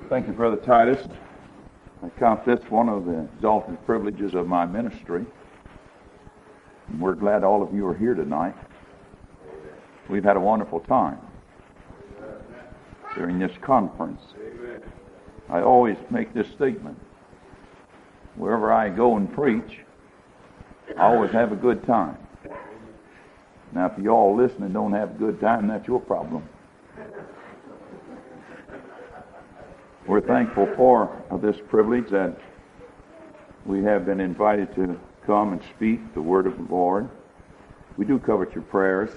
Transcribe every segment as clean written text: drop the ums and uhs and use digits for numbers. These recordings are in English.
Thank you, Brother Titus. I count this one of the exalted privileges of my ministry. And we're glad all of you are here tonight. We've had a wonderful time during this conference. I always make this statement. Wherever I go and preach, I always have a good time. Now, if you all listen and don't have a good time, that's your problem. We're thankful for this privilege that we have been invited to come and speak the word of the Lord. We do covet your prayers.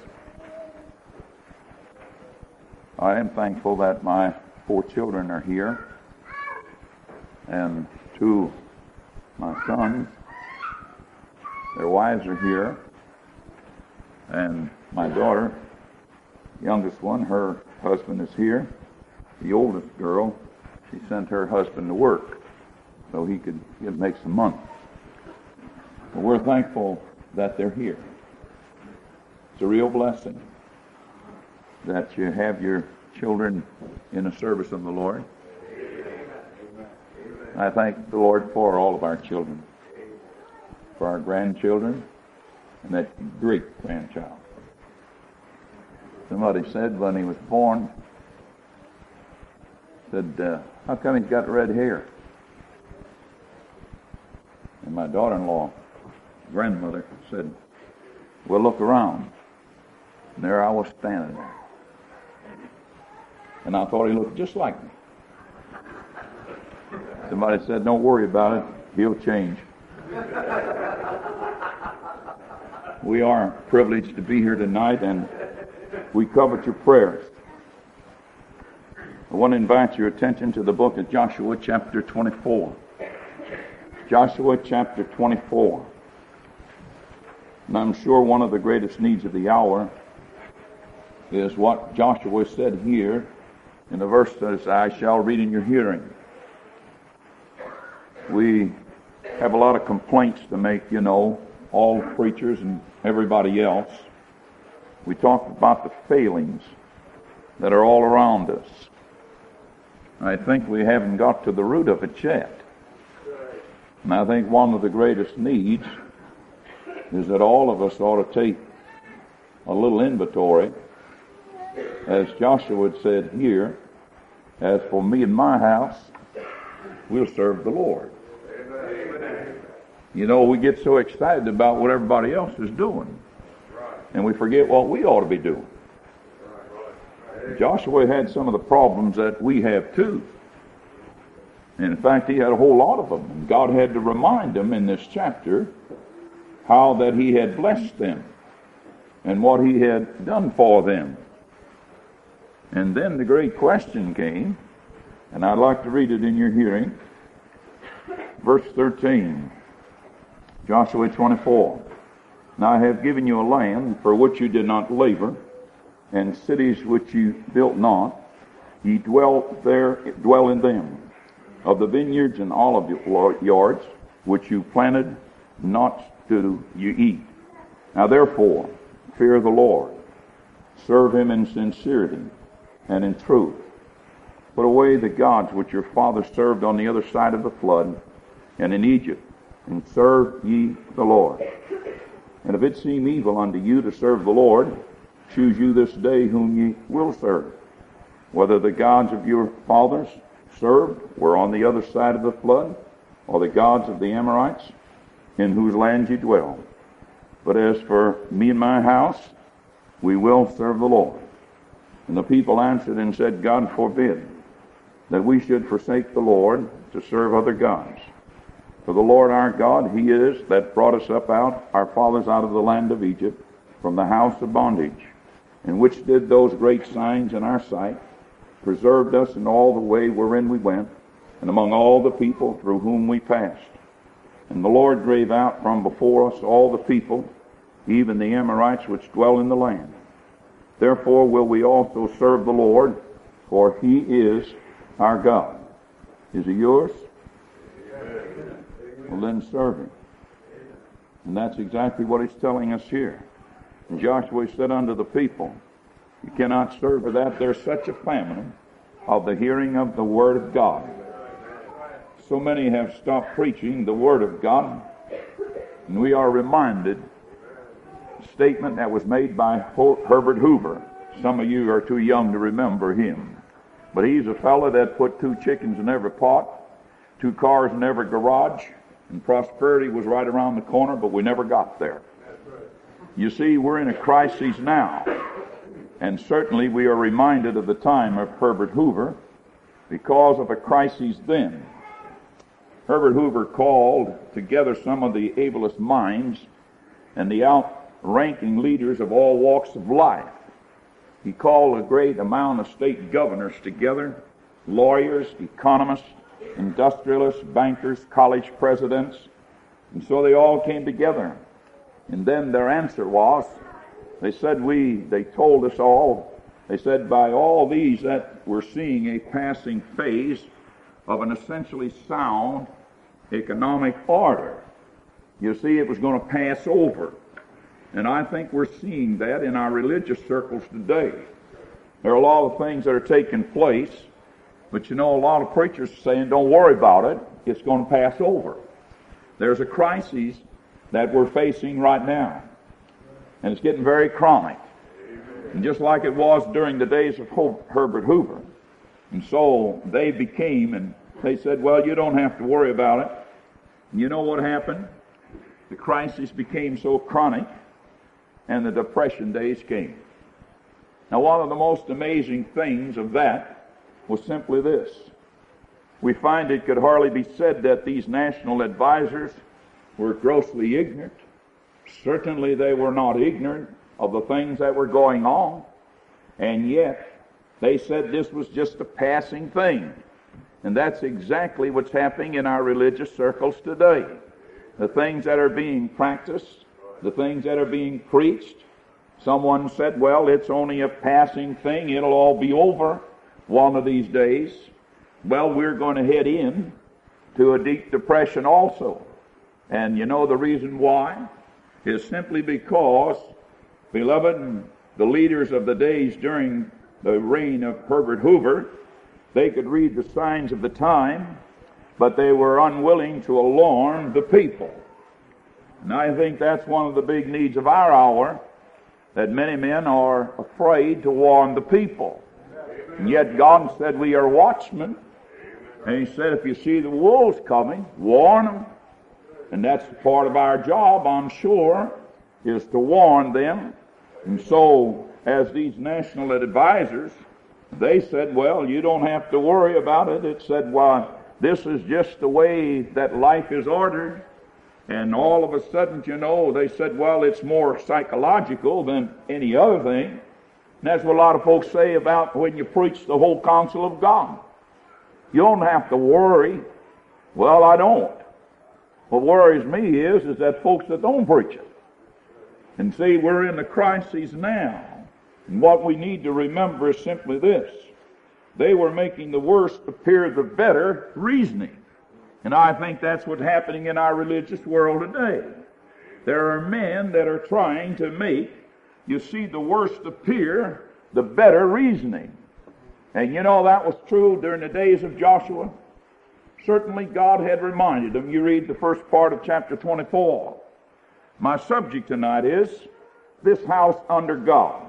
I am thankful that my 4 children are here, and 2 of my sons, their wives are here, and my daughter, youngest one, her husband is here. The oldest girl, she sent her husband to work so he could make some money. But we're thankful that they're here. It's a real blessing that you have your children in the service of the Lord. I thank the Lord for all of our children, for our grandchildren, and that great-grandchild. Somebody said when he was born, said, how come he's got red hair? And my daughter-in-law, grandmother, said, well, look around. And there I was standing there. And I thought he looked just like me. Somebody said, don't worry about it. He'll change. We are privileged to be here tonight, and we covet your prayers. I want to invite your attention to the book of Joshua chapter 24. Joshua chapter 24. And I'm sure one of the greatest needs of the hour is what Joshua said here in the verse that says, I shall read in your hearing. We have a lot of complaints to make, all preachers and everybody else. We talk about the failings that are all around us. I think we haven't got to the root of it yet. And I think one of the greatest needs is that all of us ought to take a little inventory. As Joshua said here, as for me and my house, we'll serve the Lord. We get so excited about what everybody else is doing, and we forget what we ought to be doing. Joshua had some of the problems that we have too. In fact, he had a whole lot of them. And God had to remind them in this chapter how that he had blessed them and what he had done for them. And then the great question came, and I'd like to read it in your hearing. Verse 13, Joshua 24. Now I have given you a land for which you did not labor, and cities which you built not. Ye dwell in them. Of the vineyards and olive yards which you planted, not do you eat. Now therefore, fear the Lord. Serve him in sincerity and in truth. Put away the gods which your fathers served on the other side of the flood and in Egypt, and serve ye the Lord. And if it seem evil unto you to serve the Lord, choose you this day whom ye will serve, whether the gods of your fathers served were on the other side of the flood, or the gods of the Amorites, in whose land ye dwell. But as for me and my house, we will serve the Lord. And the people answered and said, God forbid that we should forsake the Lord to serve other gods. For the Lord our God, he is that brought us up our fathers out of the land of Egypt, from the house of bondage, and which did those great signs in our sight, preserved us in all the way wherein we went, and among all the people through whom we passed. And the Lord drave out from before us all the people, even the Amorites which dwell in the land. Therefore will we also serve the Lord, for he is our God. Is he yours? Well, then serve him. And that's exactly what he's telling us here. And Joshua said unto the people, you cannot serve without there's such a famine of the hearing of the Word of God. So many have stopped preaching the Word of God, and we are reminded a statement that was made by Herbert Hoover. Some of you are too young to remember him, but he's a fellow that put 2 chickens in every pot, 2 cars in every garage, and prosperity was right around the corner, but we never got there. You see, we're in a crisis now, and certainly we are reminded of the time of Herbert Hoover because of a crisis then. Herbert Hoover called together some of the ablest minds and the outranking leaders of all walks of life. He called a great amount of state governors together, lawyers, economists, industrialists, bankers, college presidents, and so they all came together. And then their answer was, they told us all, they said, by all these that we're seeing a passing phase of an essentially sound economic order. You see, it was going to pass over. And I think we're seeing that in our religious circles today. There are a lot of things that are taking place, but you know, a lot of preachers are saying, don't worry about it, it's going to pass over. There's a crisis that we're facing right now, and it's getting very chronic. And just like it was during the days of Herbert Hoover. And so they became, and they said, well, you don't have to worry about it. And you know what happened? The crisis became so chronic, and the Depression days came. Now, one of the most amazing things of that was simply this. We find it could hardly be said that these national advisors were grossly ignorant. Certainly they were not ignorant of the things that were going on, and yet they said this was just a passing thing. And that's exactly what's happening in our religious circles today. The things that are being practiced, the things that are being preached. Someone said, well, it's only a passing thing. It'll all be over one of these days. Well, we're going to head in to a deep depression also. And you know the reason why? Is simply because, beloved, the leaders of the days during the reign of Herbert Hoover, they could read the signs of the time, but they were unwilling to alarm the people. And I think that's one of the big needs of our hour, that many men are afraid to warn the people. And yet God said we are watchmen. And He said if you see the wolves coming, warn them. And that's part of our job, I'm sure, is to warn them. And so, as these national advisors, they said, well, you don't have to worry about it. It said, well, this is just the way that life is ordered. And all of a sudden, you know, they said, well, it's more psychological than any other thing. And that's what a lot of folks say about when you preach the whole counsel of God. You don't have to worry. Well, I don't. What worries me is that folks that don't preach it. And see, we're in the crisis now. And what we need to remember is simply this. They were making the worst appear the better reasoning. And I think that's what's happening in our religious world today. There are men that are trying to make, you see, the worst appear the better reasoning. And you know that was true during the days of Joshua. Certainly God had reminded them. You read the first part of chapter 24. My subject tonight is this house under God.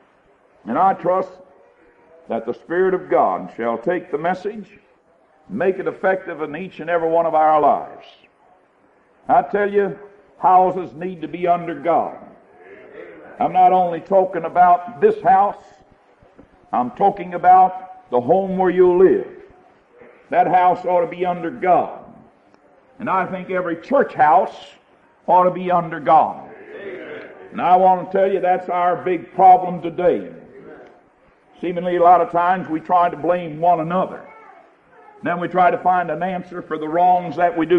And I trust that the Spirit of God shall take the message, make it effective in each and every one of our lives. I tell you, houses need to be under God. I'm not only talking about this house, I'm talking about the home where you live. That house ought to be under God. And I think every church house ought to be under God. And I want to tell you that's our big problem today. Seemingly a lot of times we try to blame one another. Then we try to find an answer for the wrongs that we do.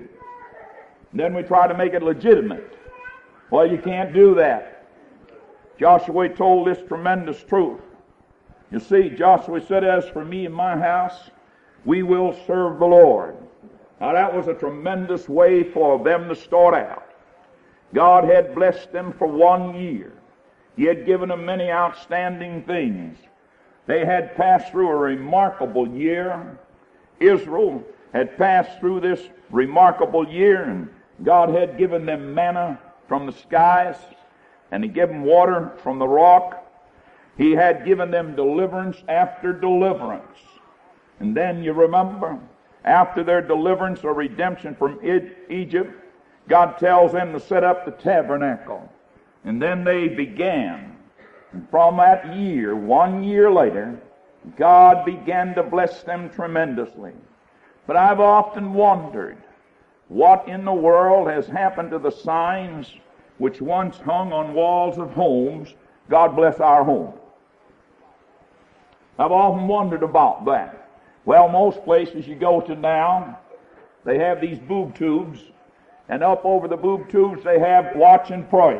And then we try to make it legitimate. Well, you can't do that. Joshua told this tremendous truth. You see, Joshua said, as for me and my house, we will serve the Lord. Now that was a tremendous way for them to start out. God had blessed them for 1 year. He had given them many outstanding things. They had passed through a remarkable year. Israel had passed through this remarkable year, and God had given them manna from the skies, and He gave them water from the rock. He had given them deliverance after deliverance. And then you remember, after their deliverance or redemption from Egypt, God tells them to set up the tabernacle. And then they began. And from that year, 1 year later, God began to bless them tremendously. But I've often wondered, what in the world has happened to the signs which once hung on walls of homes? God bless our home. I've often wondered about that. Well, most places you go to now, they have these boob tubes, and up over the boob tubes they have watch and pray.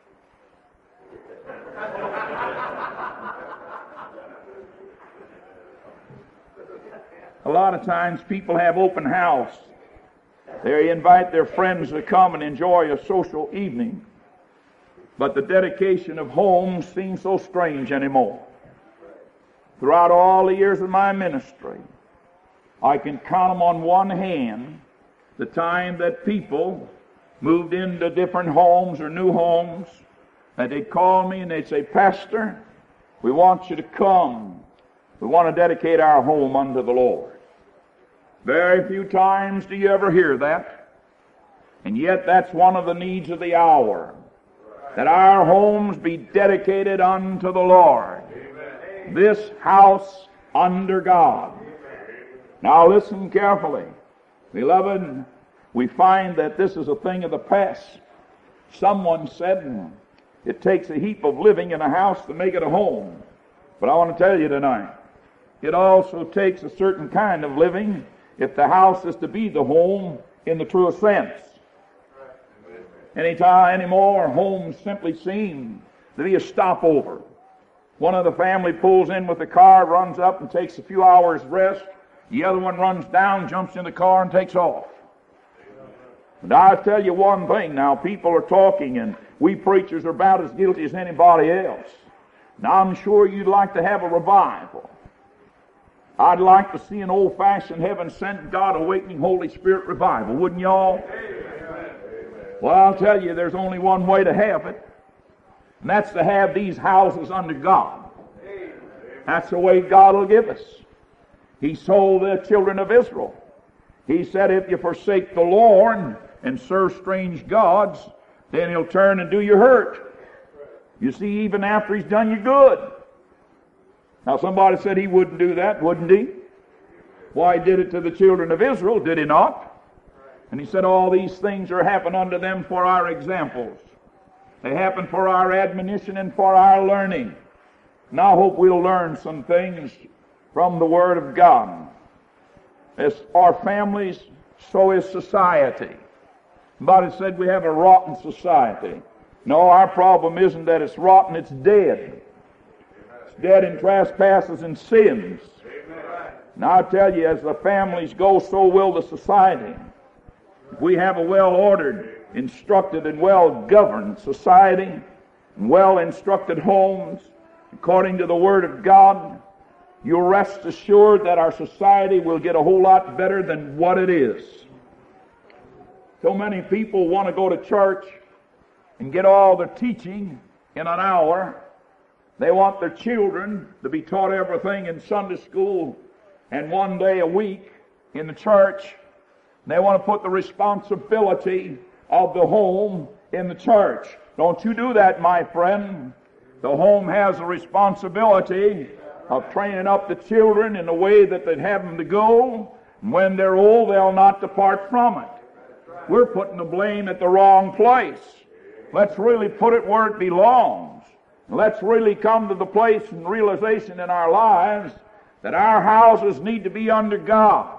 A lot of times people have open house. They invite their friends to come and enjoy a social evening. But the dedication of homes seems so strange anymore. Throughout all the years of my ministry, I can count them on one hand the time that people moved into different homes or new homes, and they'd call me and they'd say, "Pastor, we want you to come. We want to dedicate our home unto the Lord." Very few times do you ever hear that. And yet that's one of the needs of the hour, that our homes be dedicated unto the Lord. Amen. This house under God. Now listen carefully. Beloved, we find that this is a thing of the past. Someone said it takes a heap of living in a house to make it a home. But I want to tell you tonight, it also takes a certain kind of living if the house is to be the home in the truest sense. Anymore, homes simply seem to be a stopover. One of the family pulls in with the car, runs up and takes a few hours rest. The other one runs down, jumps in the car and takes off. And I'll tell you one thing now, people are talking and we preachers are about as guilty as anybody else. Now I'm sure you'd like to have a revival. I'd like to see an old-fashioned heaven-sent, God-awakening Holy Spirit revival, wouldn't y'all? Well, I'll tell you, there's only one way to have it, and that's to have these houses under God. That's the way God will give us. He told the children of Israel, He said, if you forsake the Lord and serve strange gods, then He'll turn and do you hurt. You see, even after He's done you good. Now somebody said He wouldn't do that, wouldn't He? Why, He did it to the children of Israel, did He not? And He said all these things are happened unto them for our examples. They happen for our admonition and for our learning. And I hope we'll learn some things from the Word of God. As our families, so is society. Somebody said we have a rotten society. No, our problem isn't that it's rotten, it's dead. It's dead in trespasses and sins. Now I tell you, as the families go, so will the society. If we have a well-ordered, instructed, and well-governed society, and well-instructed homes, according to the Word of God, you'll rest assured that our society will get a whole lot better than what it is. So many people want to go to church and get all their teaching in an hour. They want their children to be taught everything in Sunday school and one day a week in the church. They want to put the responsibility of the home in the church. Don't you do that, my friend. The home has a responsibility of training up the children in the way that they'd have them to go. And when they're old, they'll not depart from it. We're putting the blame at the wrong place. Let's really put it where it belongs. Let's really come to the place and realization in our lives that our houses need to be under God.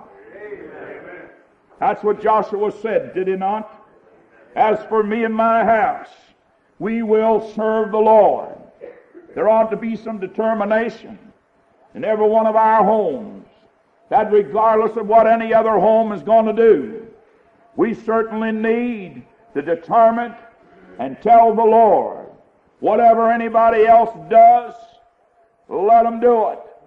That's what Joshua said, did he not? As for me and my house, we will serve the Lord. There ought to be some determination in every one of our homes that regardless of what any other home is going to do, we certainly need to determine and tell the Lord, whatever anybody else does, let them do it.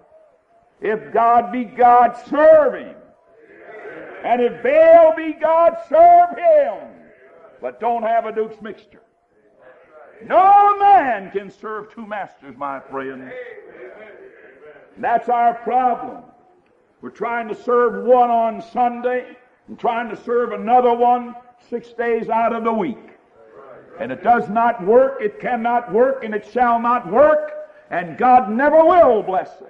If God be God, serve Him. And if Baal be God, serve him. But don't have a Duke's mixture. No man can serve two masters, my friend. That's our problem. We're trying to serve one on Sunday and trying to serve another one 6 days out of the week. And it does not work, it cannot work, and it shall not work, and God never will bless it.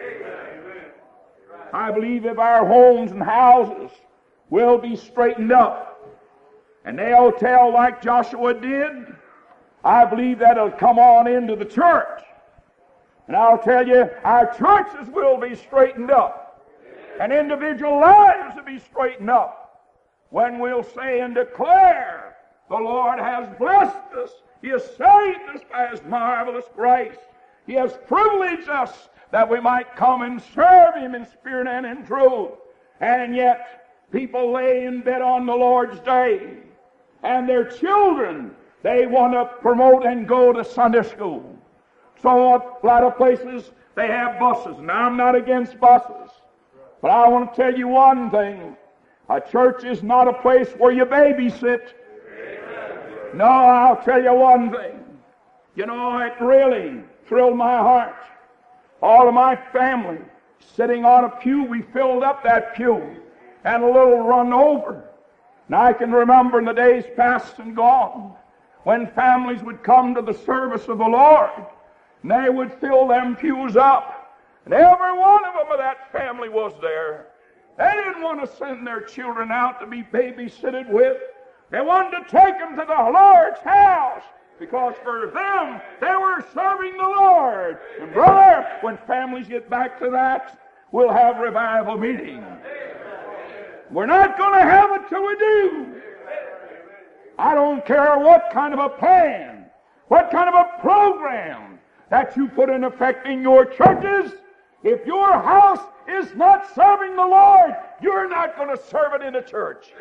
I believe if our homes and houses will be straightened up, and they'll tell like Joshua did, I believe that'll come on into the church. And I'll tell you, our churches will be straightened up, and individual lives will be straightened up when we'll say and declare, the Lord has blessed us. He has saved us by His marvelous grace. He has privileged us that we might come and serve Him in spirit and in truth. And yet, people lay in bed on the Lord's day, and their children, they want to promote and go to Sunday school. So a lot of places, they have buses. Now, I'm not against buses, but I want to tell you one thing. A church is not a place where you babysit. No, I'll tell you one thing. You know, it really thrilled my heart. All of my family sitting on a pew, we filled up that pew and a little run over. Now I can remember in the days past and gone when families would come to the service of the Lord and they would fill them pews up, and every one of them of that family was there. They didn't want to send their children out to be babysitted with. They wanted to take them to the Lord's house, because for them, they were serving the Lord. And brother, when families get back to that, we'll have revival meeting. We're not going to have it till we do. I don't care what kind of a plan, what kind of a program that you put in effect in your churches. If your house is not serving the Lord, you're not going to serve it in a church.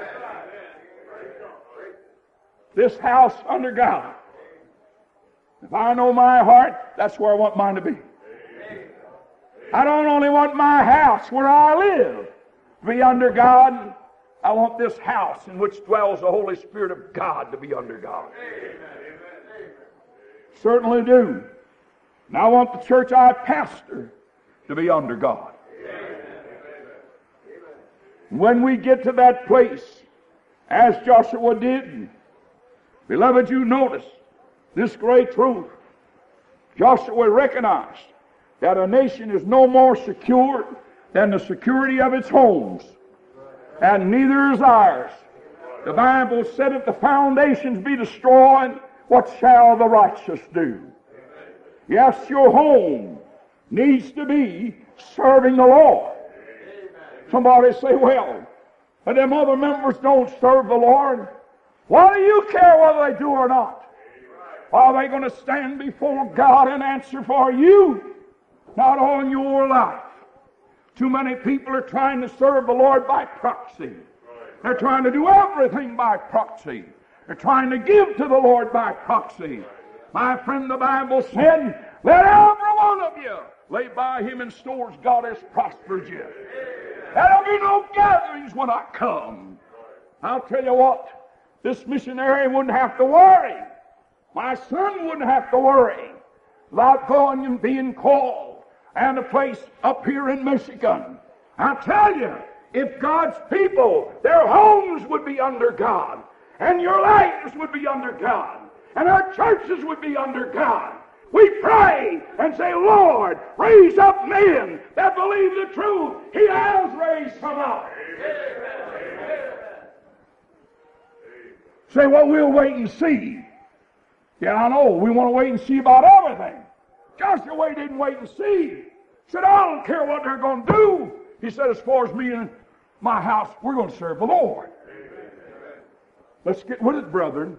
This house under God. If I know my heart, that's where I want mine to be. I don't only want my house where I live to be under God. I want this house in which dwells the Holy Spirit of God to be under God. Certainly do. And I want the church I pastor to be under God. When we get to that place, as Joshua did, beloved, you notice this great truth. Joshua recognized that a nation is no more secure than the security of its homes, and neither is ours. The Bible said, if the foundations be destroyed, what shall the righteous do? Yes, your home needs to be serving the Lord. Somebody say, well, them other members don't serve the Lord. Why do you care whether they do or not? Are they going to stand before God and answer for you? Not on your life. Too many people are trying to serve the Lord by proxy. They're trying to do everything by proxy. They're trying to give to the Lord by proxy. My friend, the Bible said, let every one of you lay by Him in stores God has prospered you. There'll be no gatherings when I come. I'll tell you what, this missionary wouldn't have to worry. My son wouldn't have to worry about going and being called and a place up here in Michigan. I'll tell you, if God's people, their homes would be under God, and your lives would be under God, and our churches would be under God, we pray and say, Lord, raise up men that believe the truth. He has raised some up. Say, well, we'll wait and see. Yeah, I know. We want to wait and see about everything. Joshua didn't wait and see. He said, I don't care what they're going to do. He said, as far as me and my house, we're going to serve the Lord. Let's get with it, brethren.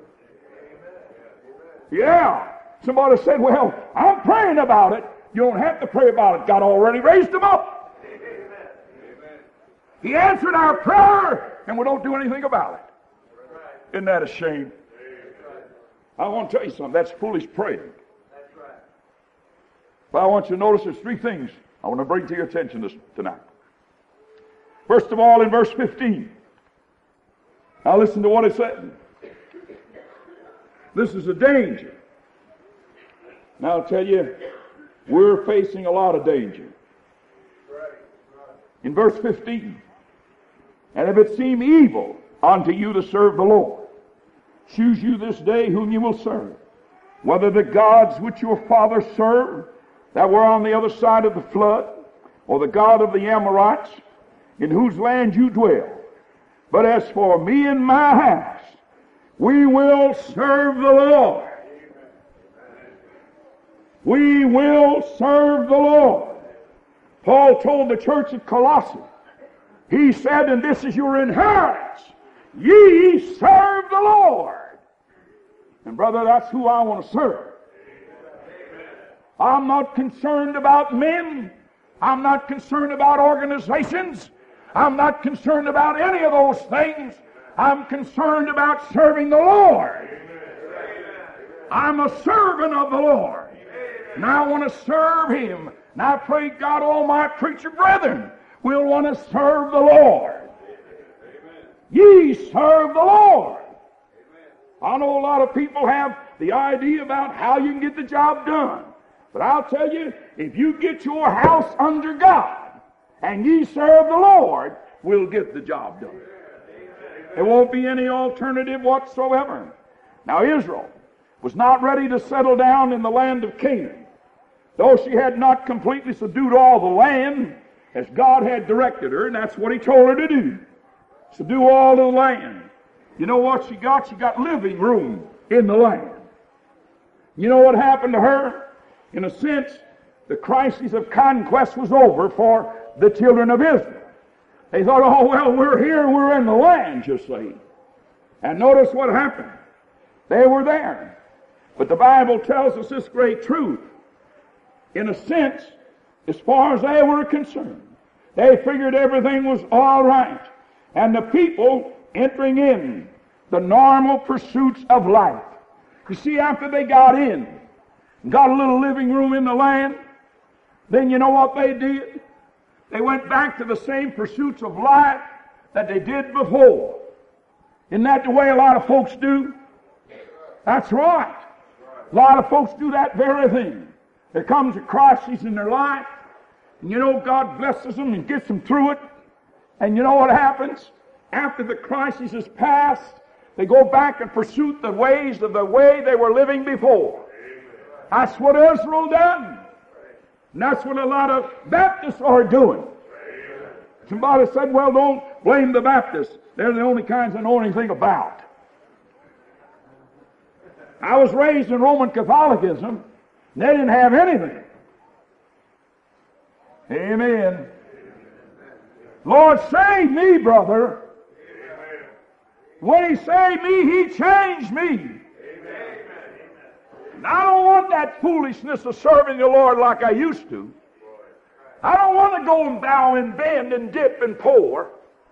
Yeah. Somebody said, well, I'm praying about it. You don't have to pray about it. God already raised them up. He answered our prayer, and we don't do anything about it. Isn't that a shame? I want to tell you something. That's foolish praying. But I want you to notice there's three things I want to bring to your attention tonight. First of all, in verse 15. Now listen to what it said. This is a danger. Now I'll tell you, we're facing a lot of danger. In verse 15. And if it seem evil unto you to serve the Lord, choose you this day whom you will serve, whether the gods which your fathers served that were on the other side of the flood, or the God of the Amorites, in whose land you dwell. But as for me and my house, we will serve the Lord. We will serve the Lord. Paul told the church at Colossae, he said, and this is your inheritance, ye serve the Lord. And brother, that's who I want to serve. I'm not concerned about men. I'm not concerned about organizations. I'm not concerned about any of those things. I'm concerned about serving the Lord. I'm a servant of the Lord. And I want to serve Him. And I pray God all my preacher brethren will want to serve the Lord. Ye serve the Lord. I know a lot of people have the idea about how you can get the job done. But I'll tell you, if you get your house under God and ye serve the Lord, we'll get the job done. There won't be any alternative whatsoever. Now Israel was not ready to settle down in the land of Canaan. Though she had not completely subdued all the land as God had directed her, and that's what He told her to do. Subdue all the land. You know what she got? She got living room in the land. You know what happened to her? In a sense, the crisis of conquest was over for the children of Israel. They thought, oh, well, we're here, we're in the land, you see. And notice what happened. They were there. But the Bible tells us this great truth. In a sense, as far as they were concerned, they figured everything was all right. And the people entering in the normal pursuits of life. You see, after they got in, got a little living room in the land, then you know what they did? They went back to the same pursuits of life that they did before. Isn't that the way a lot of folks do? That's right. A lot of folks do that very thing. There comes a crisis in their life, and you know God blesses them and gets them through it. And you know what happens? After the crisis is past, they go back and pursue the ways of the way they were living before. That's what Israel done. And that's what a lot of Baptists are doing. Somebody said, well, don't blame the Baptists. They're the only kinds that know anything about. I was raised in Roman Catholicism, and they didn't have anything. Amen. Lord, save me, brother. When He saved me, He changed me. And I don't want that foolishness of serving the Lord like I used to. I don't want to go and bow and bend and dip and pour.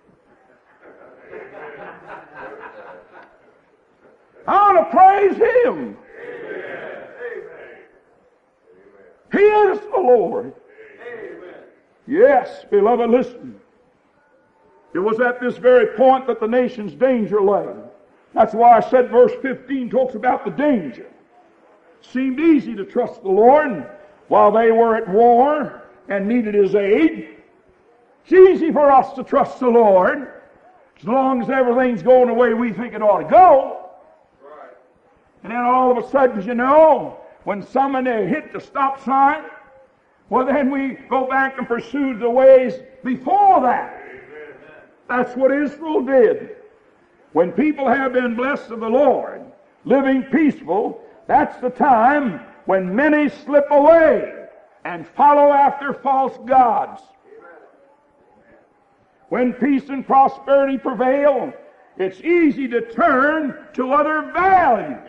I want to praise Him. He is the Lord. Yes, beloved, listen. It was at this very point that the nation's danger lay. That's why I said verse 15 talks about the danger. It seemed easy to trust the Lord while they were at war and needed His aid. It's easy for us to trust the Lord as long as everything's going the way we think it ought to go. And then all of a sudden, you know, when somebody hit the stop sign, well, then we go back and pursue the ways before that. That's what Israel did. When people have been blessed of the Lord, living peaceful, that's the time when many slip away and follow after false gods. When peace and prosperity prevail, it's easy to turn to other values.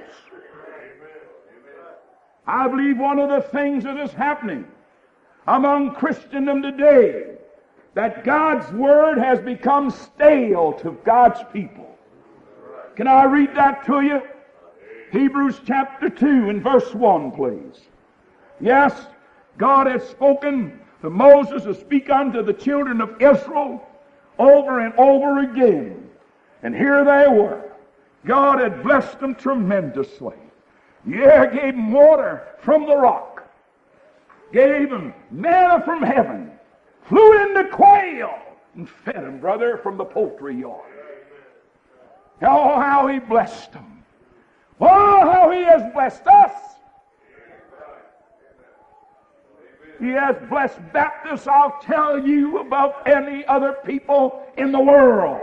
I believe one of the things that is happening among Christendom today, that God's Word has become stale to God's people. Can I read that to you? Hebrews chapter 2 and verse 1, please. Yes, God has spoken for Moses to speak unto the children of Israel over and over again. And here they were. God had blessed them tremendously. Yeah, gave them water from the rock. Gave them manna from heaven. Flew in the quail and fed them, brother, from the poultry yard. Oh, how He blessed them. Oh, how He has blessed us. He has blessed Baptists, I'll tell you, above any other people in the world.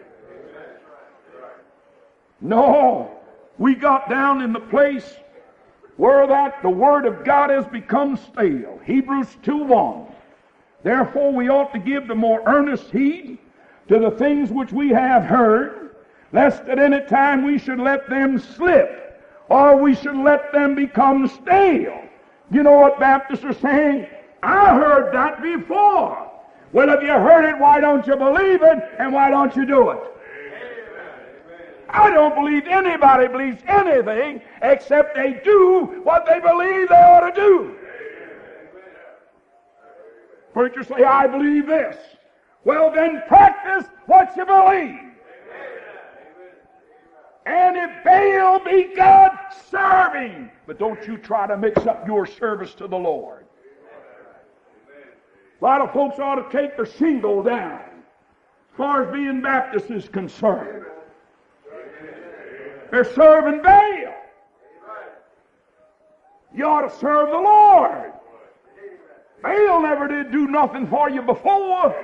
No, we got down in the place where that the Word of God has become stale. Hebrews 2:1. Therefore we ought to give the more earnest heed to the things which we have heard, lest at any time we should let them slip, or we should let them become stale. You know what Baptists are saying? I heard that before. Well, if you heard it, why don't you believe it, and why don't you do it? I don't believe anybody believes anything except they do what they believe they ought to do. Preachers say, I believe this. Well, then practice what you believe. And if Baal be God, serve Him. But don't you try to mix up your service to the Lord. A lot of folks ought to take their shingle down as far as being Baptist is concerned. They're serving Baal. You ought to serve the Lord. Baal never did do nothing for you before.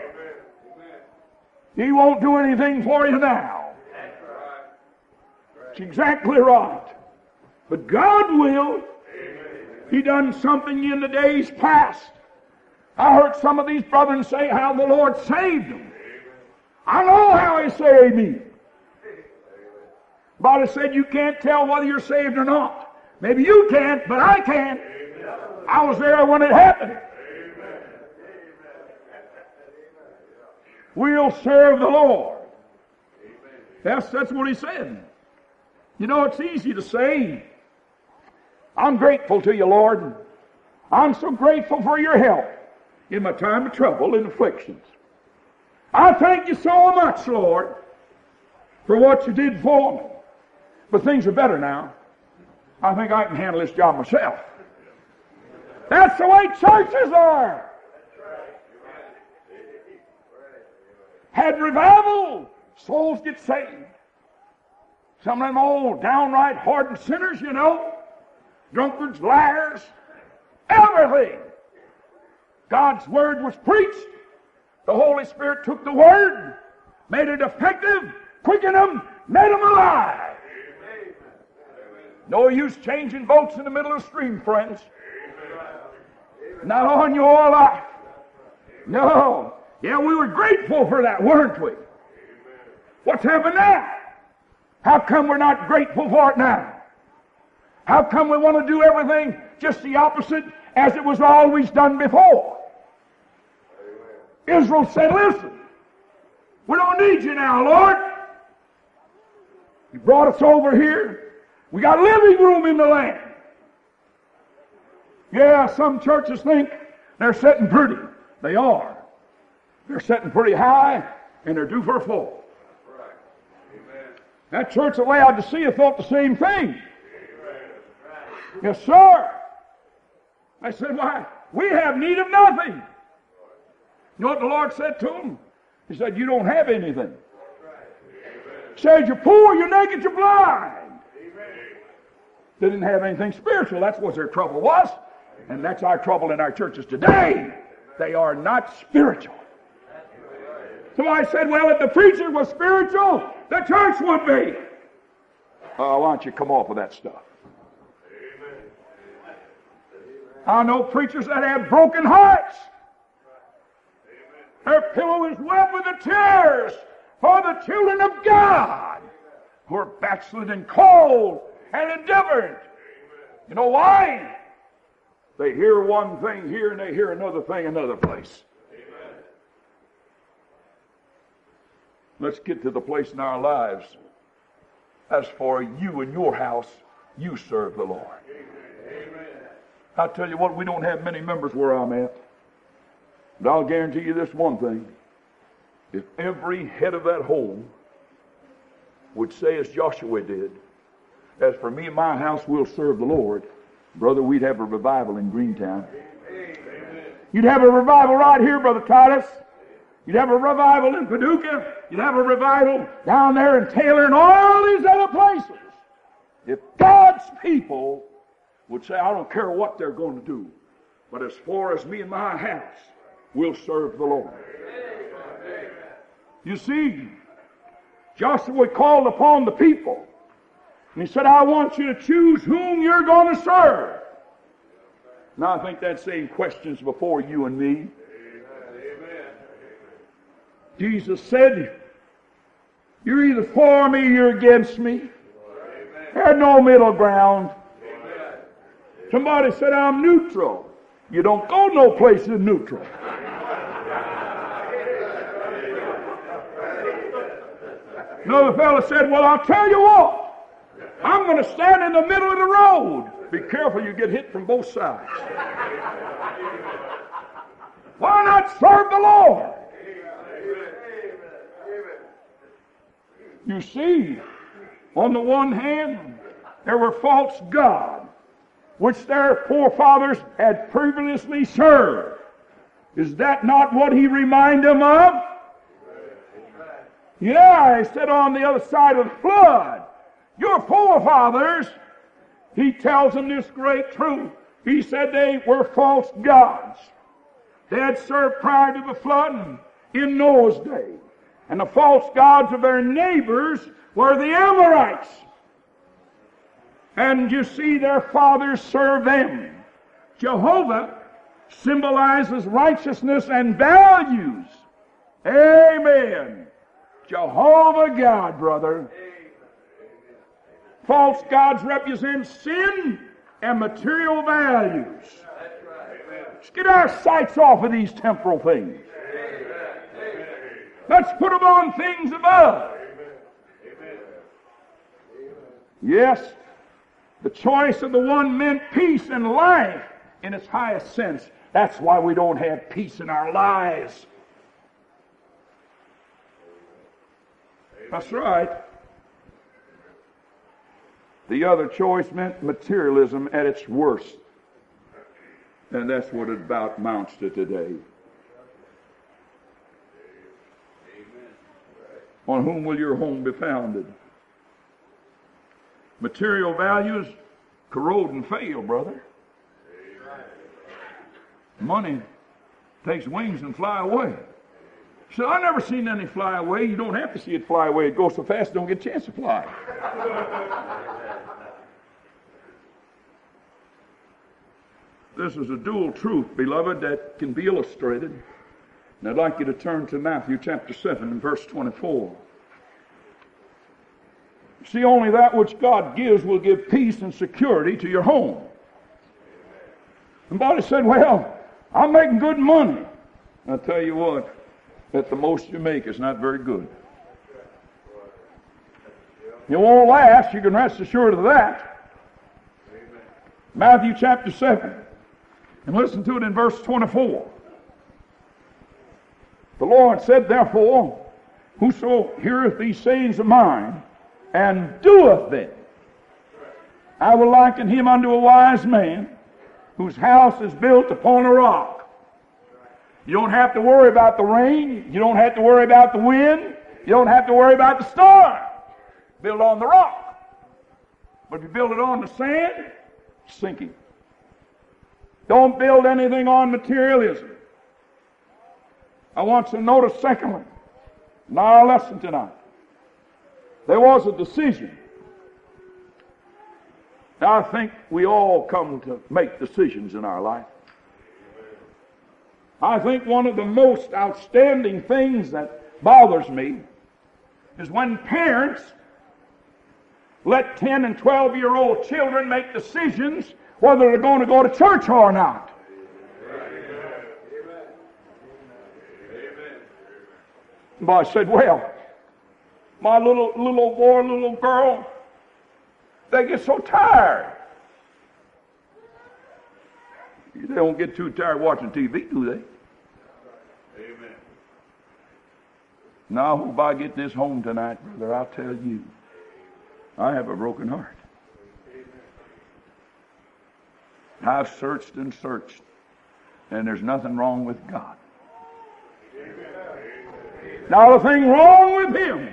He won't do anything for you now. It's exactly right. But God will. He done something in the days past. I heard some of these brothers say how the Lord saved them. I know how He saved me. But I said you can't tell whether you're saved or not. Maybe you can't, but I can. I was there when it happened. We'll serve the Lord. That's what He said. You know, it's easy to say, I'm grateful to you, Lord. I'm so grateful for your help in my time of trouble and afflictions. I thank you so much, Lord, for what you did for me. But things are better now. I think I can handle this job myself. That's the way churches are. Had revival, souls get saved. Some of them old, downright hardened sinners, you know, drunkards, liars, everything. God's Word was preached. The Holy Spirit took the Word, made it effective, quickened them, made them alive. No use changing boats in the middle of the stream, friends. Not on your life. No. Yeah, we were grateful for that, weren't we? What's happened now? How come we're not grateful for it now? How come we want to do everything just the opposite as it was always done before? Israel said, listen, we don't need you now, Lord. You brought us over here. We got living room in the land. Yeah, some churches think they're sitting pretty. They are. They're sitting pretty high, and they're due for a fall. That church at Laodicea thought the same thing. Yes, sir. I said, why? We have need of nothing. You know what the Lord said to them? He said, you don't have anything. He said, you're poor, you're naked, you're blind. They didn't have anything spiritual. That's what their trouble was. And that's our trouble in our churches today. They are not spiritual. So I said, well, if the preacher was spiritual, the church would be. Why don't you come off with that stuff? I know preachers that have broken hearts. Their pillow is wet with the tears for the children of God who are backslid and cold and indifferent. You know why? They hear one thing here and they hear another thing another place. Let's get to the place in our lives. As for you and your house, you serve the Lord. I tell you what, we don't have many members where I'm at. But I'll guarantee you this one thing. If every head of that home would say as Joshua did, as for me and my house, we'll serve the Lord, brother, we'd have a revival in Greentown. You'd have a revival right here, Brother Titus. You'd have a revival in Paducah. You'd have a revival down there in Taylor and all these other places. If God's people would say, I don't care what they're going to do, but as far as me and my house, we'll serve the Lord. You see, Joshua called upon the people, and he said, I want you to choose whom you're going to serve. Now, I think that same question's before you and me. Jesus said, you're either for me or you're against me. There's no middle ground. Somebody said, I'm neutral. You don't go no place in neutral. Another fellow said, well, I'll tell you what. I'm going to stand in the middle of the road. Be careful you get hit from both sides. Why not serve the Lord? You see, on the one hand, there were false gods, which their forefathers had previously served. Is that not what he reminded them of? Yeah, he said on the other side of the flood, your forefathers, he tells them this great truth. He said they were false gods. They had served prior to the flood in Noah's day. And the false gods of their neighbors were the Amorites. And you see, their fathers served them. Jehovah symbolizes righteousness and values. Amen. Jehovah God, brother. False gods represent sin and material values. Let's get our sights off of these temporal things. Let's put them on things above. Yes, the choice of the one meant peace and life in its highest sense. That's why we don't have peace in our lives. That's right. The other choice meant materialism at its worst. And that's what it about amounts to today. On whom will your home be founded? Material values corrode and fail, brother. Money takes wings and fly away. So I never seen any fly away. You don't have to see it fly away. It goes so fast, you don't get a chance to fly. This is a dual truth, beloved, that can be illustrated. And I'd like you to turn to Matthew chapter 7 and verse 24. See, only that which God gives will give peace and security to your home. Somebody said, well, I'm making good money. I'll tell you what, that the most you make is not very good. It won't last, you can rest assured of that. Matthew chapter 7. And listen to it in verse 24. The Lord said, therefore, whoso heareth these sayings of mine, and doeth them, I will liken him unto a wise man, whose house is built upon a rock. You don't have to worry about the rain. You don't have to worry about the wind. You don't have to worry about the storm. Build on the rock. But if you build it on the sand, it's sinking. Don't build anything on materialism. I want you to notice, secondly, in our lesson tonight, there was a decision. Now, I think we all come to make decisions in our life. I think one of the most outstanding things that bothers me is when parents let 10 and 12-year-old children make decisions whether they're going to go to church or not. Somebody said, well, my little boy, little girl, they get so tired. They don't get too tired watching TV, do they? Now, I hope I get this home tonight, brother. I'll tell you, I have a broken heart. I've searched and searched, and there's nothing wrong with God. Not a thing wrong with Him.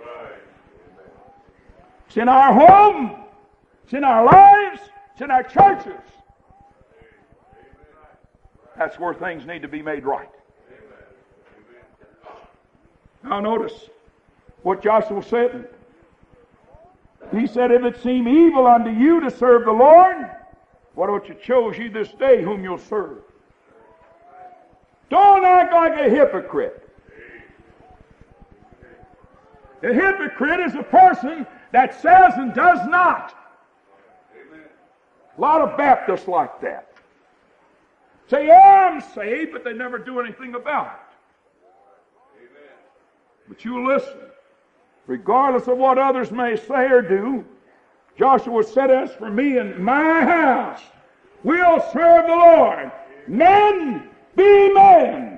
It's in our home, it's in our lives, it's in our churches. That's where things need to be made right. Now notice what Joshua said. He said, if it seem evil unto you to serve the Lord, why don't you choose you this day whom you'll serve? Don't act like a hypocrite. A hypocrite is a person that says and does not. A lot of Baptists like that. Say, yeah, I'm saved, but they never do anything about it. But you listen. Regardless of what others may say or do, Joshua said, as for me and my house, we'll serve the Lord. Men be men.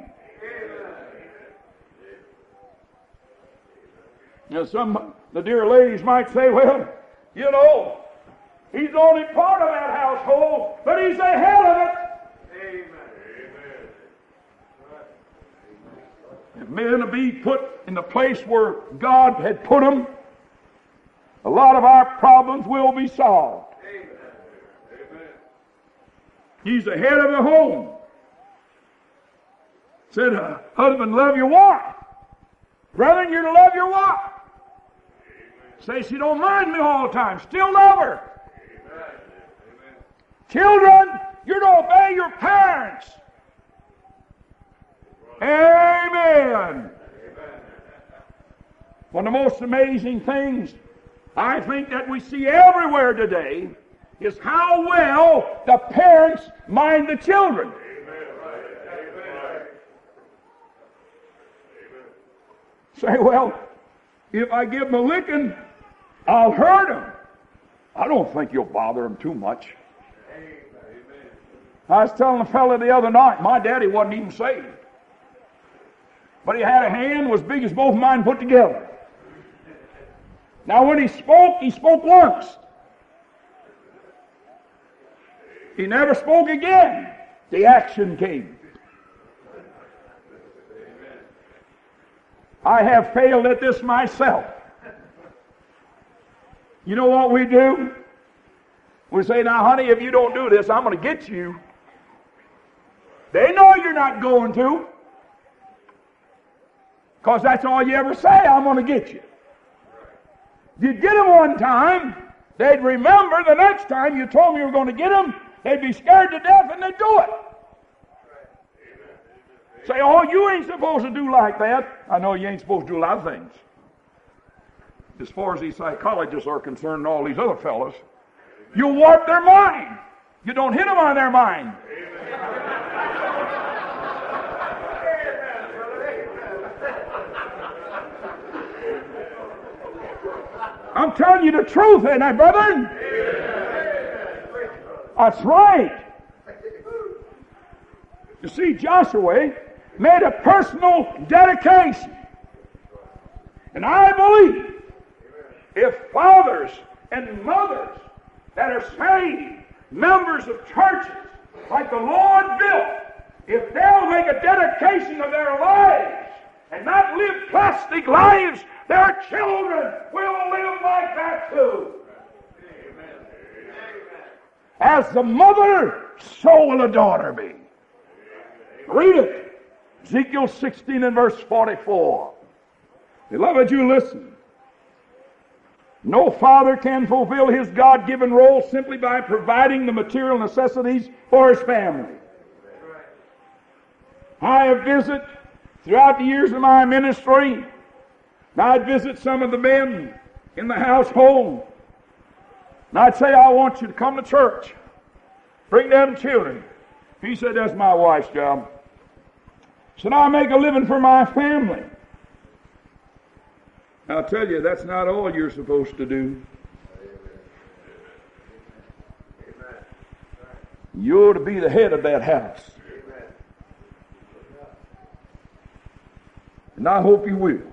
Now, the dear ladies might say, well, you know, he's only part of that household, but he's the head of it. If men will be put in the place where God had put them, a lot of our problems will be solved. He's the head of the home. Said, husband, love your wife. Brethren, you're to love your wife. Say she don't mind me all the time. Still love her. Children, you're to obey your parents. Amen. One of the most amazing things I think that we see everywhere today is how well the parents mind the children. Say, well, if I give them a licking, I'll hurt them. I don't think you'll bother them too much. I was telling a fellow the other night, my daddy wasn't even saved. But he had a hand was big as both mine put together. Now when he spoke once. He never spoke again. The action came. I have failed at this myself. You know what we do? We say, now honey, if you don't do this, I'm going to get you. They know you're not going to. Because that's all you ever say, I'm going to get you. If you get them one time, they'd remember the next time you told them you were going to get them, they'd be scared to death and they'd do it. Say, oh, you ain't supposed to do like that. I know you ain't supposed to do a lot of things. As far as these psychologists are concerned and all these other fellows, you warp their mind. You don't hit them on their mind. I'm telling you the truth, ain't I, brethren? That's right. You see, Joshua made a personal dedication. And I believe if fathers and mothers that are saved, members of churches like the Lord built, if they'll make a dedication of their lives and not live plastic lives, their children will live like that too. As the mother, so will a daughter be. Read it. Ezekiel 16 and verse 44. Beloved, you listen. No father can fulfill his God-given role simply by providing the material necessities for his family. I have visited throughout the years of my ministry. I'd visit some of the men in the household. And I'd say, I want you to come to church. Bring them children. He said, that's my wife's job. He said, I make a living for my family. I'll tell you, that's not all you're supposed to do. You're to be the head of that house. And I hope you will.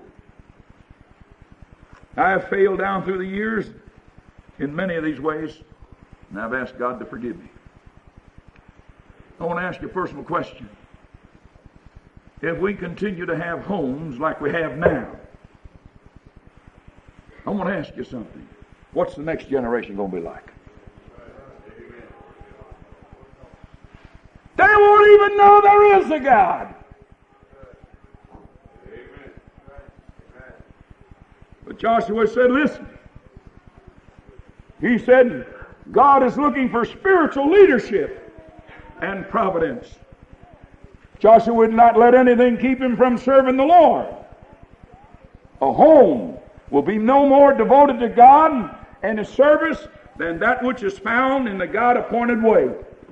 I have failed down through the years in many of these ways, and I've asked God to forgive me. I want to ask you a personal question. If we continue to have homes like we have now, I want to ask you something. What's the next generation going to be like? They won't even know there is a God. But Joshua said, listen. He said, God is looking for spiritual leadership and providence. Joshua would not let anything keep him from serving the Lord. A home will be no more devoted to God and His service than that which is found in the God-appointed way.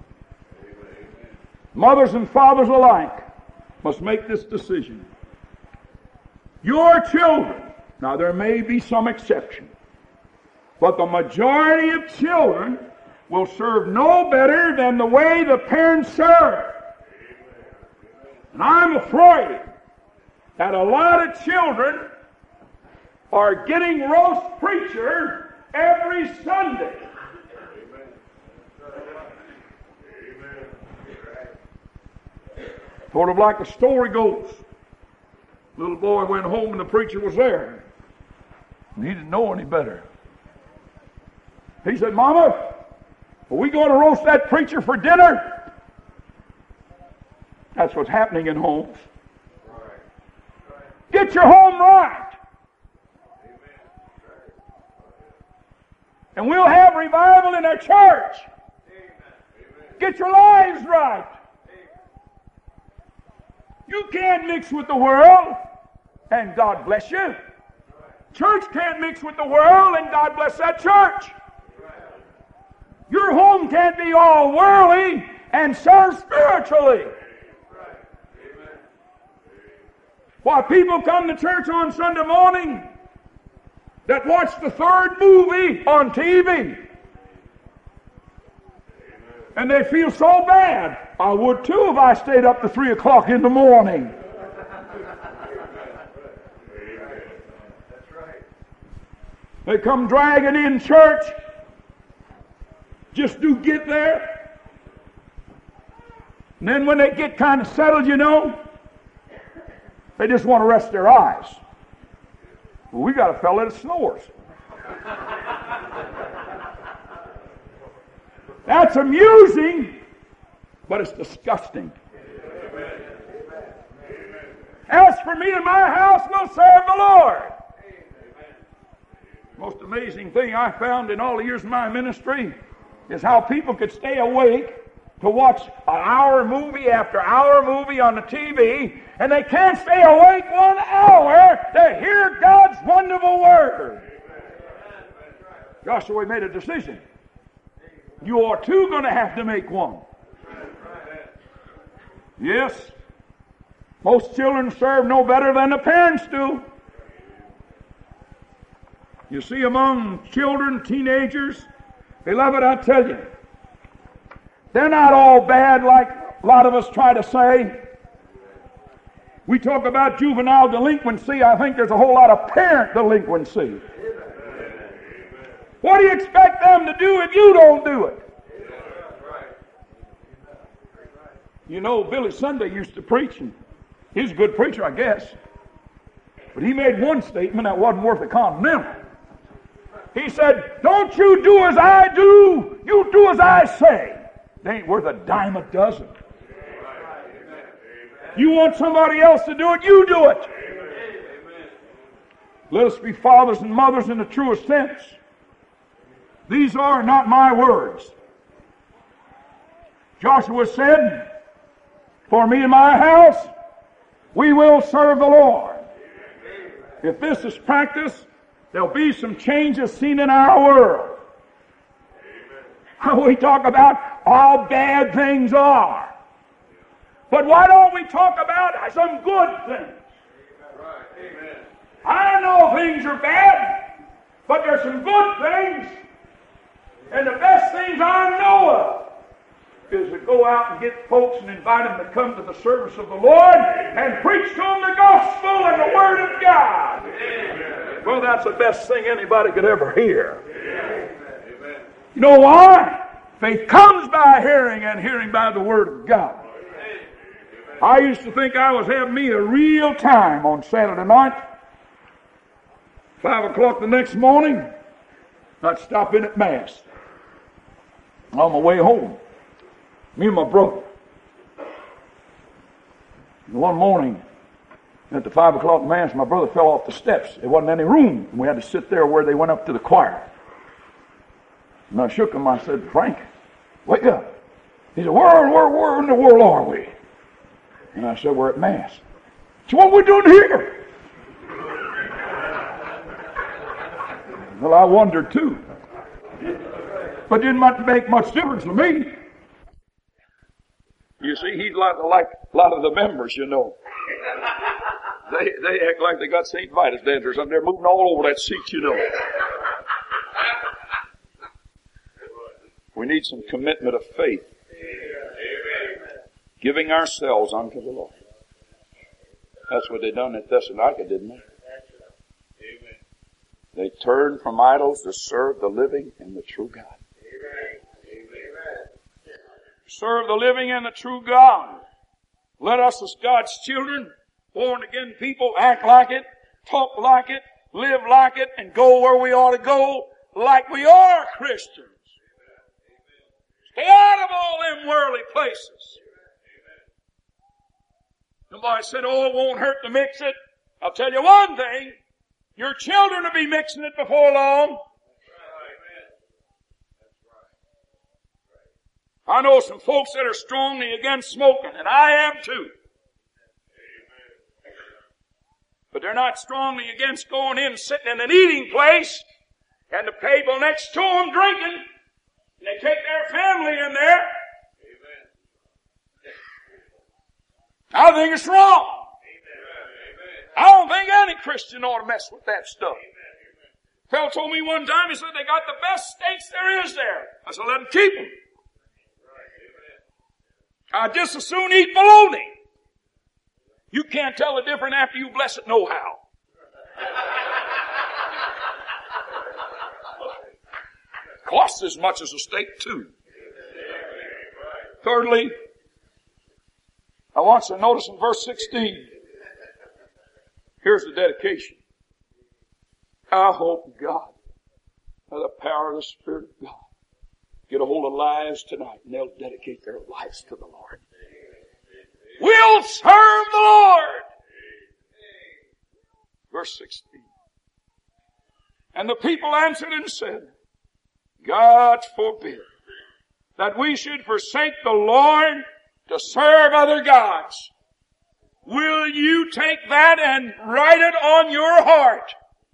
Mothers and fathers alike must make this decision. Your children, now there may be some exception, but the majority of children will serve no better than the way the parents serve. And I'm afraid that a lot of children are getting roast preacher every Sunday. Sort of like the story goes. Little boy went home and the preacher was there. And he didn't know any better. He said, Mama, are we going to roast that preacher for dinner? That's what's happening in homes. Get your home right. And we'll have revival in our church. Get your lives right. You can't mix with the world and God bless you. Church can't mix with the world and God bless that church. Your home can't be all worldly and serve spiritually. Why, people come to church on Sunday morning that watch the third movie on TV. And they feel so bad. I would too if I stayed up to 3 o'clock in the morning. They come dragging in church. Just do get there. And then when they get kind of settled, you know, they just want to rest their eyes. Well, we got a fella that snores. That's amusing, but it's disgusting. As for me and my house, we'll serve the Lord. Most amazing thing I found in all the years of my ministry is how people could stay awake to watch an hour movie after hour movie on the TV, and they can't stay awake 1 hour to hear God's wonderful word. Joshua made a decision. You are too going to have to make one. Yes, most children serve no better than the parents do. You see, among children, teenagers, beloved, I tell you, they're not all bad like a lot of us try to say. We talk about juvenile delinquency. I think there's a whole lot of parent delinquency. What do you expect them to do if you don't do it? You know, Billy Sunday used to preach, and he's a good preacher, I guess. But he made one statement that wasn't worth a continental. He said, don't you do as I do, you do as I say. They ain't worth a dime a dozen. You want somebody else to do it, you do it. Let us be fathers and mothers in the truest sense. These are not my words. Joshua said, for me and my house, we will serve the Lord. If this is practice, there'll be some changes seen in our world. We talk about how bad things are. But why don't we talk about some good things? I know things are bad, but there's some good things. And the best things I know of is to go out and get folks and invite them to come to the service of the Lord and preach to them the gospel and the Word of God. Amen. Well, that's the best thing anybody could ever hear. Amen. You know why? Faith comes by hearing, and hearing by the Word of God. I used to think I was having me a real time on Saturday night. 5 o'clock the next morning, I'd stop in at Mass. On my way home, me and my brother. One morning, at the 5 o'clock Mass, my brother fell off the steps. There wasn't any room, and we had to sit there where they went up to the choir. And I shook him. I said, "Frank, wake up." He said, where in the world are we? And I said, "We're at Mass." So what are we doing here? Well, I wondered too. But didn't make much difference to me. You see, he's like a lot of the members, you know. They act like they got St. Vitus dance or something. They're moving all over that seat, you know. We need some commitment of faith. Giving ourselves unto the Lord. That's what they done at Thessalonica, didn't they? They turned from idols to serve the living and the true God. Serve the living and the true God. Let us as God's children, born again people, act like it, talk like it, live like it, and go where we ought to go like we are Christians. Stay out of all them worldly places. Somebody said, "Oh, it won't hurt to mix it." I'll tell you one thing. Your children will be mixing it before long. I know some folks that are strongly against smoking, and I am too. But they're not strongly against going in and sitting in an eating place and the table next to them drinking, and they take their family in there. I think it's wrong. I don't think any Christian ought to mess with that stuff. A fellow told me one time, he said, "They got the best steaks there is there." I said, "Let them keep them. I'd just as soon eat bologna. You can't tell the difference after you bless it nohow." Costs as much as a steak too. Thirdly, I want you to notice in verse 16. Here's the dedication. I hope God, by the power of the Spirit of God, get a hold of lives tonight and they'll dedicate their lives to the Lord. We'll serve the Lord. Verse 16. And the people answered and said, God forbid that we should forsake the Lord to serve other gods. Will you take that and write it on your heart?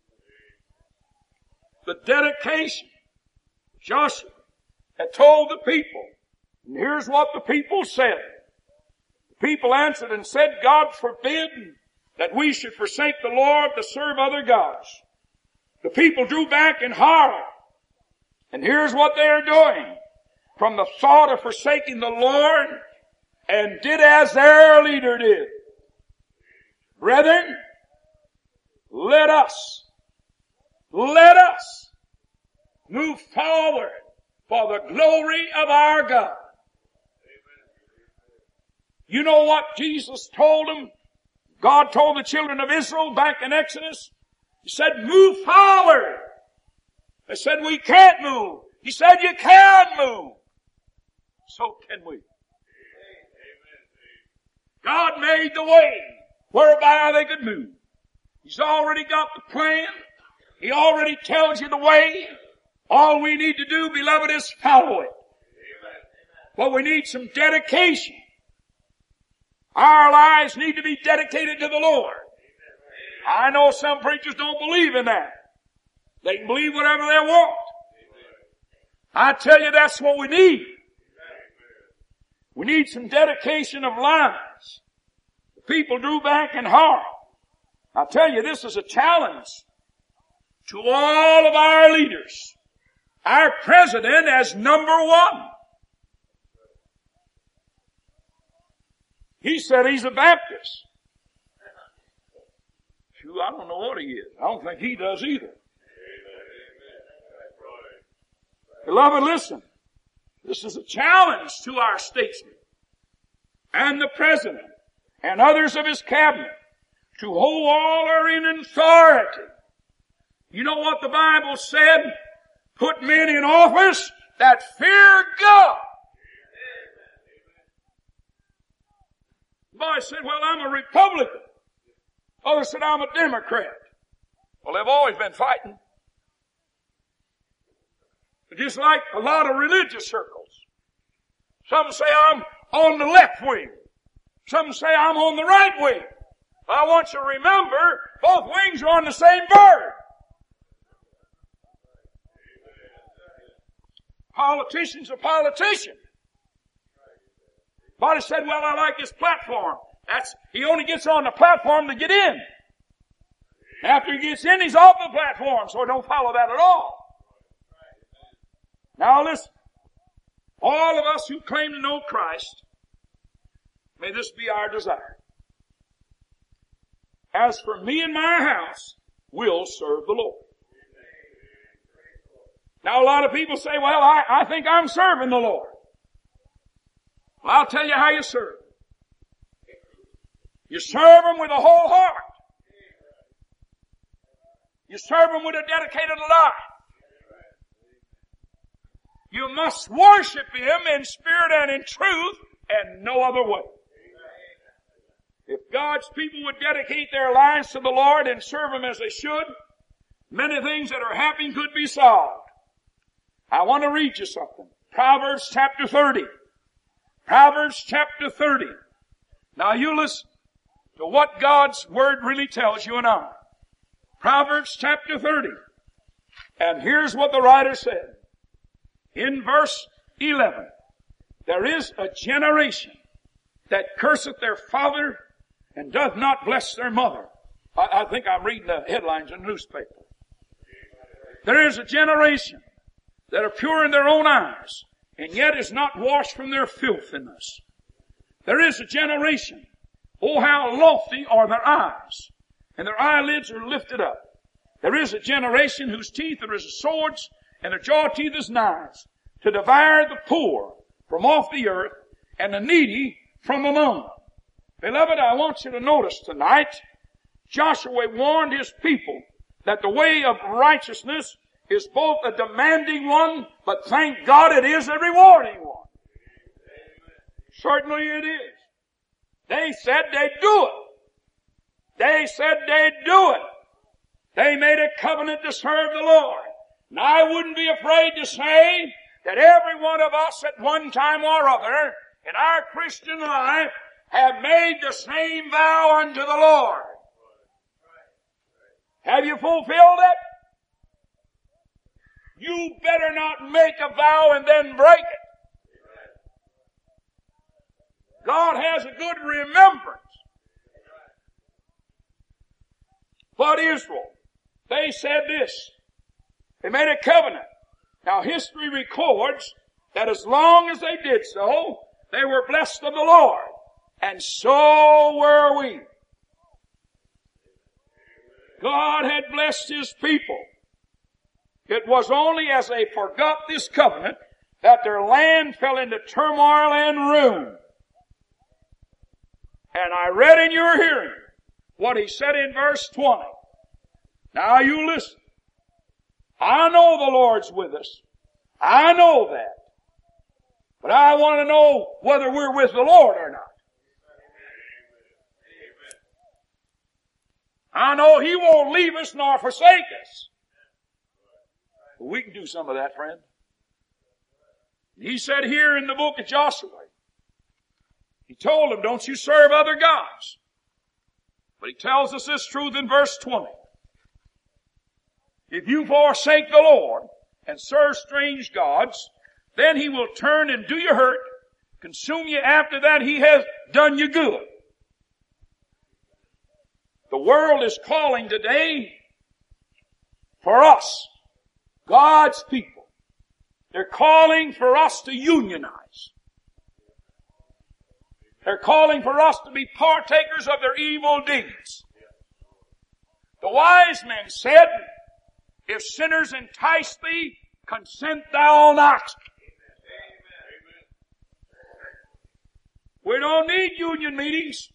The dedication. Joshua had told the people, and here's what the people said. The people answered and said, God forbid that we should forsake the Lord to serve other gods. The people drew back in horror. And here's what they're doing. From the thought of forsaking the Lord, and did as their leader did. Brethren, let us move forward for the glory of our God. You know what Jesus told them? God told the children of Israel back in Exodus. He said, move forward. They said, we can't move. He said, you can move. So can we. God made the way whereby they could move. He's already got the plan. He already tells you the way. All we need to do, beloved, is follow it. But we need some dedication. Our lives need to be dedicated to the Lord. I know some preachers don't believe in that. They can believe whatever they want. I tell you, that's what we need. We need some dedication of lives. The people drew back in horror. I tell you, this is a challenge to all of our leaders. Our president as number one. He said he's a Baptist. Phew, I don't know what he is. I don't think he does either. Beloved, listen. This is a challenge to our statesmen and the President and others of his cabinet to hold all are in authority. You know what the Bible said? Put men in office that fear God. The boy said, well, I'm a Republican. Others said, I'm a Democrat. Well, they've always been fighting. Just like a lot of religious circles. Some say I'm on the left wing. Some say I'm on the right wing. I want you to remember, both wings are on the same bird. Politician's a politician. Body said, well, I like his platform. He only gets on the platform to get in. After he gets in, he's off the platform, so don't follow that at all. Now listen, all of us who claim to know Christ, may this be our desire. As for me and my house, we'll serve the Lord. Now a lot of people say, well, I think I'm serving the Lord. Well, I'll tell you how you serve. You serve Him with a whole heart. You serve Him with a dedicated life. You must worship Him in spirit and in truth and no other way. If God's people would dedicate their lives to the Lord and serve Him as they should, many things that are happening could be solved. I want to read you something. Proverbs chapter 30. Proverbs chapter 30. Now you listen to what God's Word really tells you and I. Proverbs chapter 30. And here's what the writer said. In verse 11, there is a generation that curseth their father and doth not bless their mother. I think I'm reading the headlines in the newspaper. There is a generation that are pure in their own eyes and yet is not washed from their filthiness. There is a generation, oh how lofty are their eyes, and their eyelids are lifted up. There is a generation whose teeth are as swords, and their jaw teeth as knives, to devour the poor from off the earth, and the needy from among them. Beloved, I want you to notice tonight, Joshua warned his people that the way of righteousness is both a demanding one, but thank God it is a rewarding one. Certainly it is. They said they'd do it. They said they'd do it. They made a covenant to serve the Lord. And I wouldn't be afraid to say that every one of us at one time or other in our Christian life have made the same vow unto the Lord. Have you fulfilled it? You better not make a vow and then break it. God has a good remembrance. But Israel, they said this. They made a covenant. Now history records that as long as they did so, they were blessed of the Lord. And so were we. God had blessed His people. It was only as they forgot this covenant that their land fell into turmoil and ruin. And I read in your hearing what He said in verse 20. Now you listen. I know the Lord's with us. I know that. But I want to know whether we're with the Lord or not. I know He won't leave us nor forsake us. But we can do some of that, friend. He said here in the book of Joshua, He told them, don't you serve other gods. But He tells us this truth in verse 20. If you forsake the Lord and serve strange gods, then He will turn and do you hurt, consume you after that He has done you good. The world is calling today for us, God's people. They're calling for us to unionize. They're calling for us to be partakers of their evil deeds. The wise men said, if sinners entice thee, consent thou not. We don't need union meetings.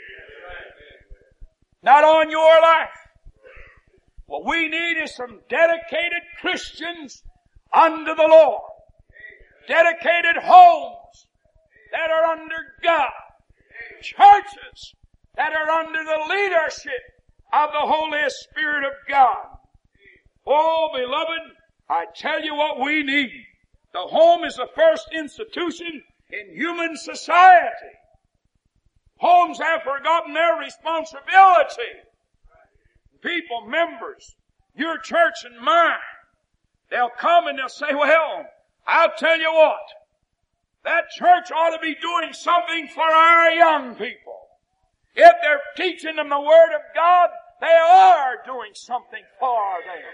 Not on your life. What we need is some dedicated Christians unto the Lord. Dedicated homes that are under God. Churches that are under the leadership of the Holy Spirit of God. Oh, beloved, I tell you what we need. The home is the first institution in human society. Homes have forgotten their responsibility. People, members, your church and mine, they'll come and they'll say, well, I'll tell you what, that church ought to be doing something for our young people. If they're teaching them the Word of God, they are doing something for them.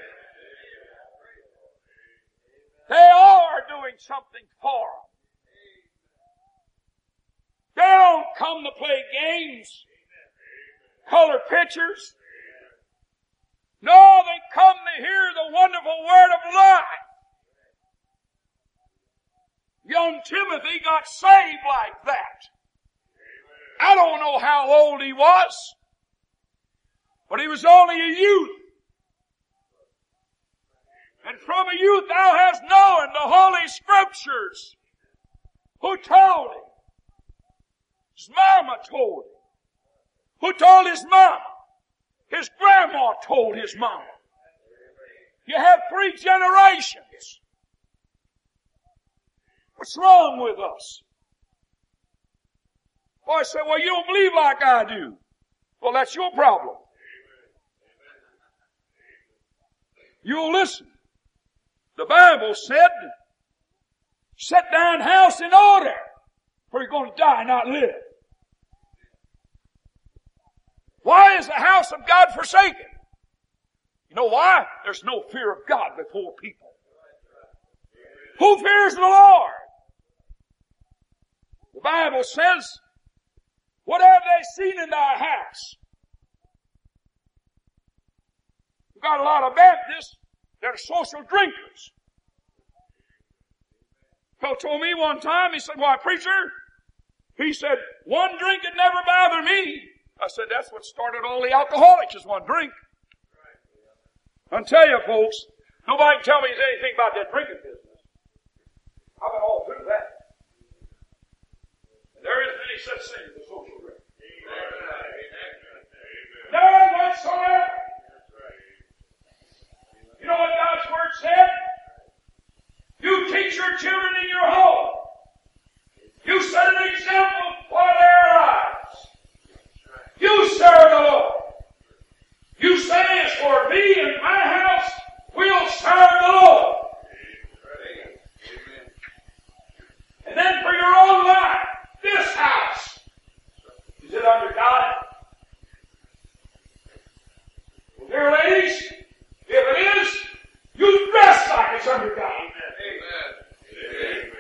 They are doing something for them. They don't come to play games, color pictures. No, they come to hear the wonderful Word of life. Young Timothy got saved like that. I don't know how old he was, but he was only a youth. And from a youth thou hast known the Holy Scriptures. Who told him? His mama told him. Who told his mama? His grandma told his mama. You have 3 generations. What's wrong with us? Boy, I say, well, you don't believe like I do. Well, that's your problem. You'll listen. The Bible said, set thine house in order, for you're going to die, not live. Why is the house of God forsaken? You know why? There's no fear of God before people. Who fears the Lord? The Bible says, what have they seen in thy house? We've got a lot of Baptists that are social drinkers. A fellow told me one time, he said, why, preacher, he said, one drink would never bother me. I said, that's what started all the alcoholics, is one drink. I'll tell you, folks, nobody can tell me anything about that drinking business. I've been all through that. And there isn't any such thing as a social drink. None whatsoever. You know what God's Word said? You teach your children in your home. You set an example for their lives. You serve the Lord. You say, as for me and my house, we'll serve the Lord. And then for your own life, this house, is it under God? Well, dear ladies, if it is, you dress like it's under God. Amen.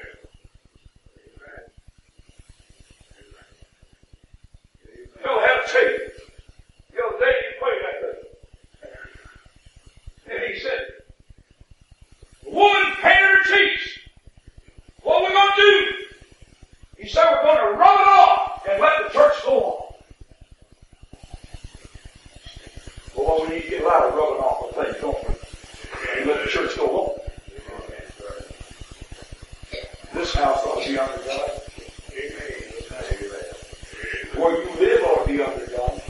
He'll have faith. He'll take you away that thing. And he said, the woman paid her cheeks. What are we going to do? He said, we're going to rub it off and let the church go on. Well, we need to get a lot of rubbing off of things, don't we? And let the church go on. This house ought to be under God. Where you live ought to be under God.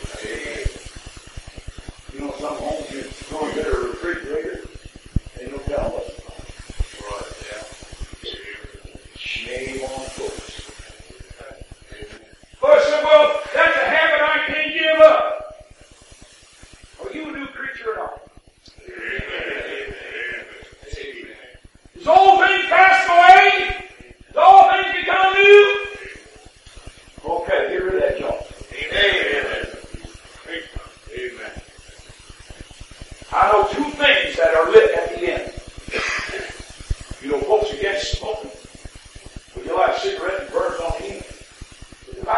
You know, some homes you go and get a refrigerator, and you'll tell what's wrong. Shame on folks. But I said, well, that's a habit I can't give up. Are you a new creature or not? Is old things passed away? Is all things become new? Okay, get rid of that junk. Amen. Amen. I know 2 things that are lit at the end. You know, folks against smoking. Would you like a cigarette and burns on the end? If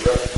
Yes.